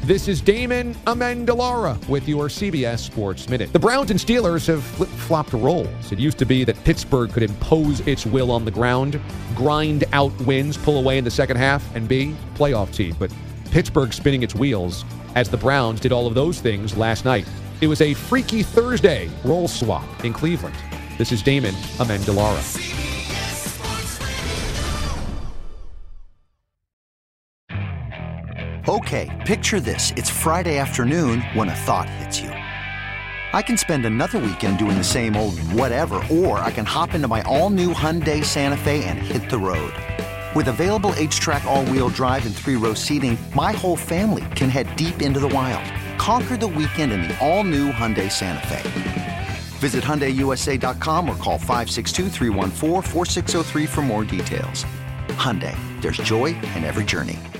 This is Damon Amendolara with your CBS Sports Minute. The Browns and Steelers have flip-flopped roles. It used to be that Pittsburgh could impose its will on the ground, grind out wins, pull away in the second half, and be a playoff team. But Pittsburgh spinning its wheels as the Browns did all of those things last night. It was a Freaky Thursday role swap in Cleveland. This is Damon Amendolara. Okay, picture this. It's Friday afternoon when a thought hits you. I can spend another weekend doing the same old whatever, or I can hop into my all-new Hyundai Santa Fe and hit the road. With available H-Track all-wheel drive and 3-row seating, my whole family can head deep into the wild. Conquer the weekend in the all-new Hyundai Santa Fe. Visit HyundaiUSA.com or call 562-314-4603 for more details. Hyundai, there's joy in every journey.